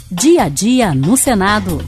Dia a dia no Senado.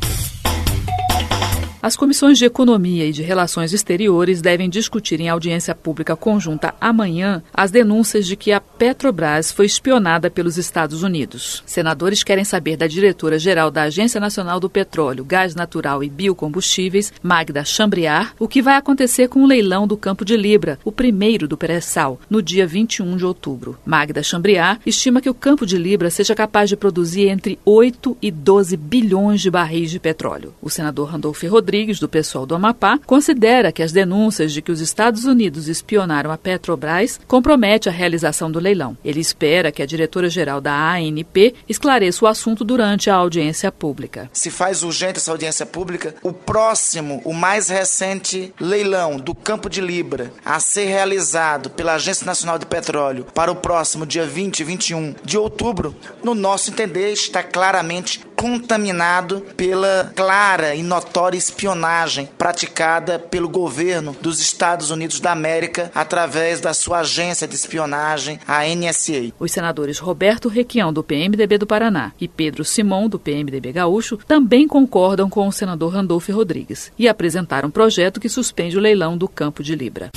As comissões de Economia e de Relações Exteriores devem discutir em audiência pública conjunta amanhã as denúncias de que a Petrobras foi espionada pelos Estados Unidos. Senadores querem saber da diretora-geral da Agência Nacional do Petróleo, Gás Natural e Biocombustíveis, Magda Chambriard, o que vai acontecer com o leilão do Campo de Libra, o primeiro do pré-sal, no dia 21 de outubro. Magda Chambriard estima que o Campo de Libra seja capaz de produzir entre 8 e 12 bilhões de barris de petróleo. O senador Randolfo Rodrigues, do PSOL do Amapá, considera que as denúncias de que os Estados Unidos espionaram a Petrobras compromete a realização do leilão. Ele espera que a diretora-geral da ANP esclareça o assunto durante a audiência pública. Se faz urgente essa audiência pública, o próximo, o mais recente leilão do Campo de Libra a ser realizado pela Agência Nacional de Petróleo para o próximo dia 20 e 21 de outubro, no nosso entender, está claramente contaminado pela clara e notória espionagem praticada pelo governo dos Estados Unidos da América através da sua agência de espionagem, a NSA. Os senadores Roberto Requião, do PMDB do Paraná, e Pedro Simon, do PMDB gaúcho, também concordam com o senador Randolfo Rodrigues e apresentaram um projeto que suspende o leilão do Campo de Libra.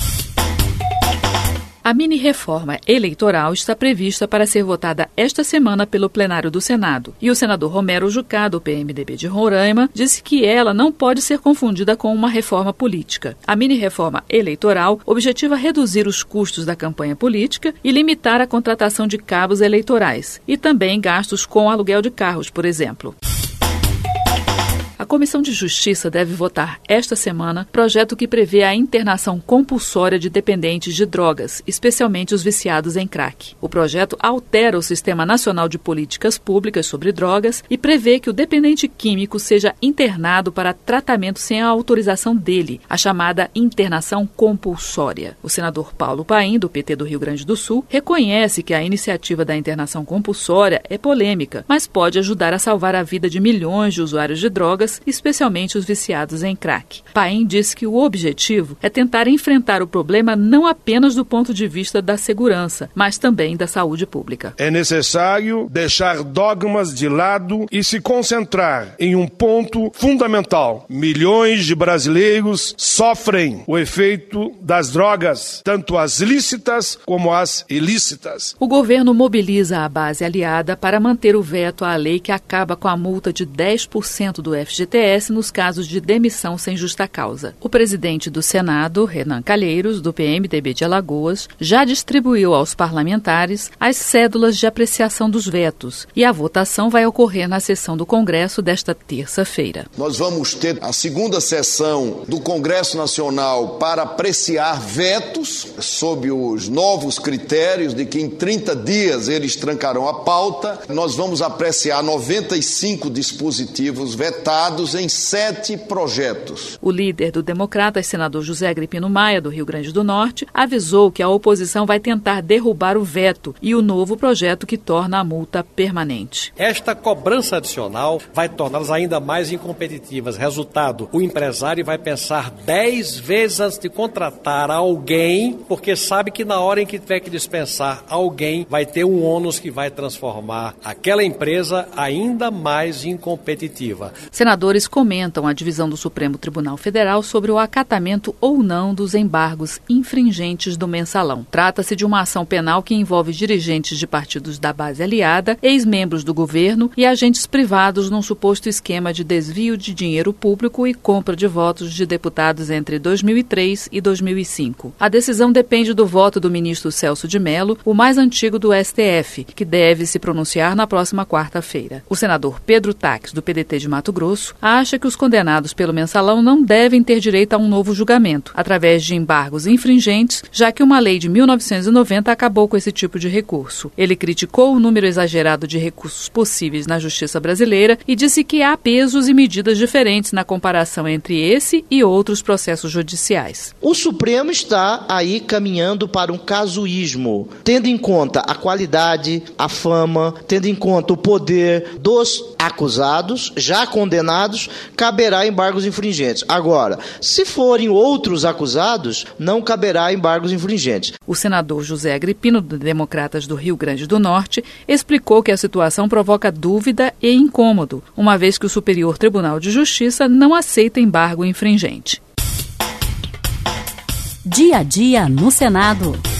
A mini-reforma eleitoral está prevista para ser votada esta semana pelo plenário do Senado. E o senador Romero Jucá, do PMDB de Roraima, disse que ela não pode ser confundida com uma reforma política. A mini-reforma eleitoral objetiva reduzir os custos da campanha política e limitar a contratação de cabos eleitorais, e também gastos com aluguel de carros, por exemplo. A Comissão de Justiça deve votar esta semana projeto que prevê a internação compulsória de dependentes de drogas, especialmente os viciados em crack. O projeto altera o Sistema Nacional de Políticas Públicas sobre Drogas e prevê que o dependente químico seja internado para tratamento sem a autorização dele, a chamada internação compulsória. O senador Paulo Paim, do PT do Rio Grande do Sul, reconhece que a iniciativa da internação compulsória é polêmica, mas pode ajudar a salvar a vida de milhões de usuários de drogas, especialmente os viciados em crack. Paim diz que o objetivo é tentar enfrentar o problema não apenas do ponto de vista da segurança, mas também da saúde pública. É necessário deixar dogmas de lado e se concentrar em um ponto fundamental. Milhões de brasileiros sofrem o efeito das drogas, tanto as lícitas como as ilícitas. O governo mobiliza a base aliada para manter o veto à lei que acaba com a multa de 10% do FGTS nos casos de demissão sem justa causa. O presidente do Senado, Renan Calheiros, do PMDB de Alagoas, já distribuiu aos parlamentares as cédulas de apreciação dos vetos e a votação vai ocorrer na sessão do Congresso desta terça-feira. Nós vamos ter a segunda sessão do Congresso Nacional para apreciar vetos sob os novos critérios de que em 30 dias eles trancarão a pauta. Nós vamos apreciar 95 dispositivos vetados em 7 projetos. O líder do Democratas, senador José Agripino Maia, do Rio Grande do Norte, avisou que a oposição vai tentar derrubar o veto e o novo projeto que torna a multa permanente. Esta cobrança adicional vai torná-las ainda mais incompetitivas. Resultado, o empresário vai pensar 10 vezes antes de contratar alguém, porque sabe que na hora em que tiver que dispensar alguém, vai ter um ônus que vai transformar aquela empresa ainda mais incompetitiva. Senadores comentam a divisão do Supremo Tribunal Federal sobre o acatamento ou não dos embargos infringentes do mensalão. Trata-se de uma ação penal que envolve dirigentes de partidos da base aliada, ex-membros do governo e agentes privados num suposto esquema de desvio de dinheiro público e compra de votos de deputados entre 2003 e 2005. A decisão depende do voto do ministro Celso de Mello, o mais antigo do STF, que deve se pronunciar na próxima quarta-feira. O senador Pedro Taques, do PDT de Mato Grosso, acha que os condenados pelo mensalão não devem ter direito a um novo julgamento, através de embargos infringentes, já que uma lei de 1990 acabou com esse tipo de recurso. Ele criticou o número exagerado de recursos possíveis na justiça brasileira e disse que há pesos e medidas diferentes na comparação entre esse e outros processos judiciais. O Supremo está aí caminhando para um casuísmo, tendo em conta a qualidade, a fama, tendo em conta o poder dos acusados, já condenados, acusados, caberá embargos infringentes. Agora, se forem outros acusados, não caberá embargos infringentes. O senador José Agripino, do Democratas do Rio Grande do Norte, explicou que a situação provoca dúvida e incômodo, uma vez que o Superior Tribunal de Justiça não aceita embargo infringente. Dia a dia no Senado.